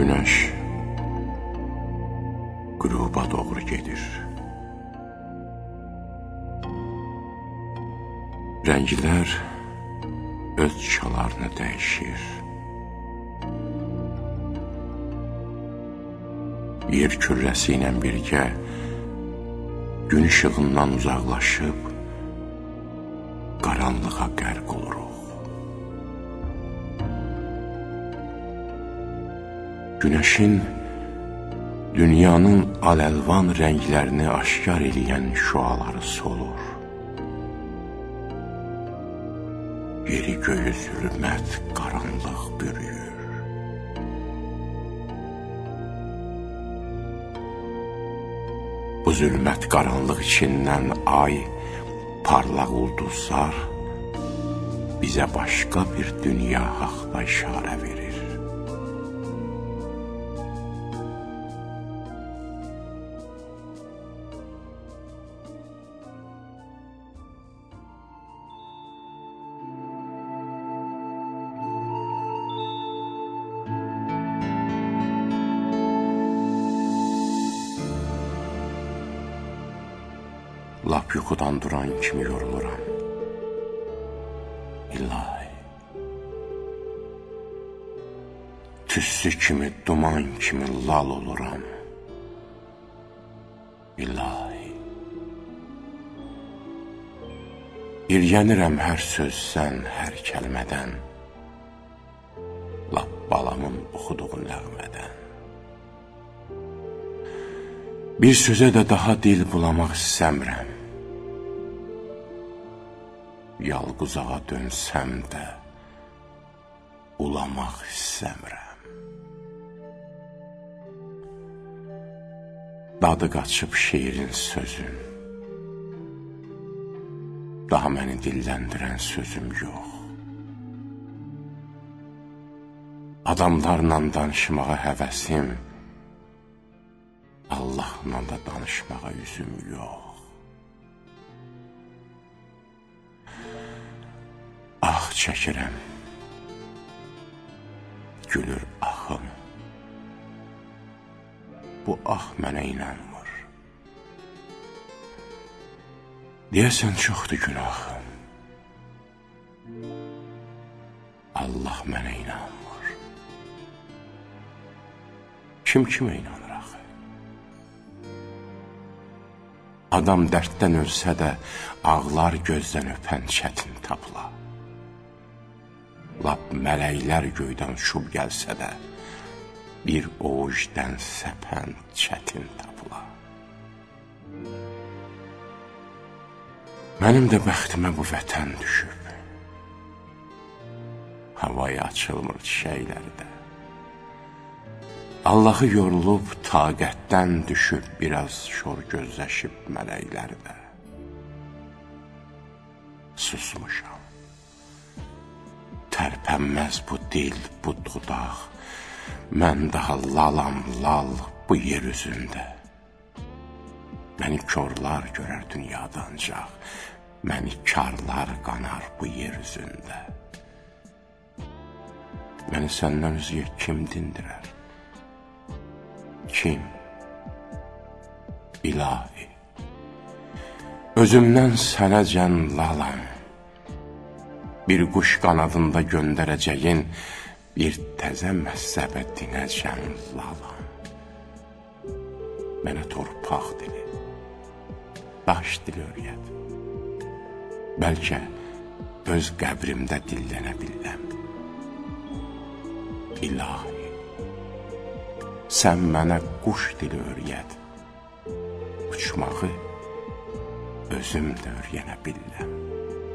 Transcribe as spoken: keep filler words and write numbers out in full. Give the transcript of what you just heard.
Günəş qüruba doğru gedir. Rənglər öz çalarını dəyişir. Yer kürrəsi ilə birgə gün işığından uzaqlaşıb qaranlığa qərq oluruq. Günəşin dünyanın aləlvan rənglərini aşkar eləyən şüaları solur. Yeri göyü zülmət, qaranlıq bürüyür. Bu zülmət qaranlıq içindən ay, parlaq ulduzlar bizə başqa bir dünya haqda işarə verir. Lap yuxudan duran kimi yoruluram. İlahi, tüssü kimi, duman kimi lal oluram. İlahi, İrgənirəm hər sözsən, hər kəlmədən, lap balamın oxuduğu nəğmədən. Bir sözə də daha dil bulamaq istəmirəm. Yalquzağa dönsəm də ulamaq istəmirəm. Dadı qaçıb şeirin sözün, daha məni dilləndirən sözüm yox. Adamlarla danışmağa həvəsim, Allahla da danışmağa yüzüm yox. Ah çəkirəm, gülür axım. Bu ah mənə inanmır. Deyəsən çoxdur günahım. Allah mənə inanmır. Kim kimə inanır axı? Adam dərddən ölsə də ağlar gözdən öpən çətin tapıla. Lap mələklər göydən uçub gəlsə də bir oğuzdən səpən çətin tapıla. Mənim də bəxtimə bu vətən düşüb. Havaya açılmır çiçəkləri də. Allahı yorulub taqətdən düşüb biraz şor gözləşib mələkləri də. Susmuşam. Tərpənməz bu dil, bu dudaq. Mən daha lalam lal bu yer üzündə. Məni körlar görər dünyada ancaq. Məni karlar qanar bu yer üzündə. Məni səndən özgə kim dindirər? Kim? İlahi, özümdən sənəcən lalam. Bir quş qanadında göndərəcəyin bir təzə məzəbə dinəcən lalam. Mənə torpaq dili, daş dili öyrət. Bəlkə öz qəbrimdə dillənə biləm. İlahi, sən mənə quş dili öyrət. Uçmağı özüm də öyrənə biləm.